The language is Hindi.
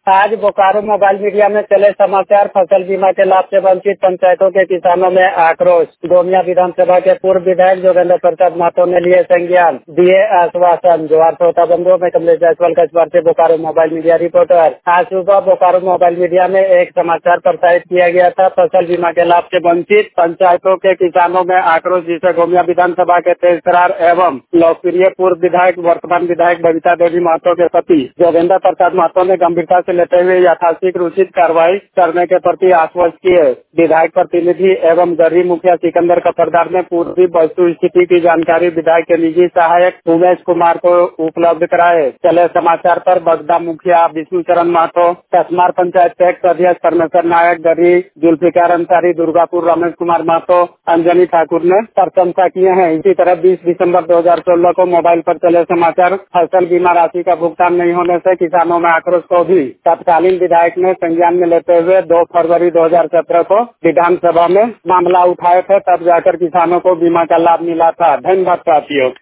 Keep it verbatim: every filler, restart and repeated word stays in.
आज बोकारो मोबाइल मीडिया में चले समाचार। फसल बीमा के लाभ से वंचित पंचायतों के किसानों में आक्रोश। गोमिया विधानसभा के पूर्व विधायक जोगेंद्र प्रसाद महतो ने लिए संज्ञान, दिए आश्वासन। जोहार श्रोता बंधुओं, मैं कमलेश जायसवाल कस्बा से बोकारो मोबाइल मीडिया रिपोर्टर। आज सुबह बोकारो मोबाइल मीडिया में एक समाचार प्रसारित किया गया था। फसल बीमा के लाभ से वंचित पंचायतों के किसानों में आक्रोश, जिसे गोमिया विधानसभा के तेजतरार एवं लोकप्रिय पूर्व विधायक वर्तमान विधायक बबीता देवी महतो के पति जोगेंद्र प्रसाद महतो ने गंभीरता से लेते हुए यथाशीघ्र उचित कार्रवाई करने के प्रति आश्वस्त किए। विधायक प्रतिनिधि एवं गरीब मुखिया सिकंदर कफरदार ने पूरी वस्तु स्थिति की जानकारी विधायक के निजी सहायक उमेश कुमार को उपलब्ध कराए। चले समाचार पर बगदा मुखिया विष्णु चरण महतो, कसमार पंचायत पैक्स अध्यक्ष परमेश्वर नायक, गरीब जुल्फिकार अंसारी, दुर्गापुर रमेश कुमार महतो, अंजनी ठाकुर ने प्रशंसा किए हैं। इसी तरह बीस दिसंबर दो हजार सोलह को मोबाइल पर चले समाचार फसल बीमा राशि का भुगतान नहीं होने से किसानों में आक्रोश को भी तत्कालीन विधायक ने संज्ञान में लेते हुए दो फरवरी दो हजार सत्रह को विधानसभा में मामला उठाए थे। तब जाकर किसानों को बीमा का लाभ मिला था। धन्यवाद साथियों।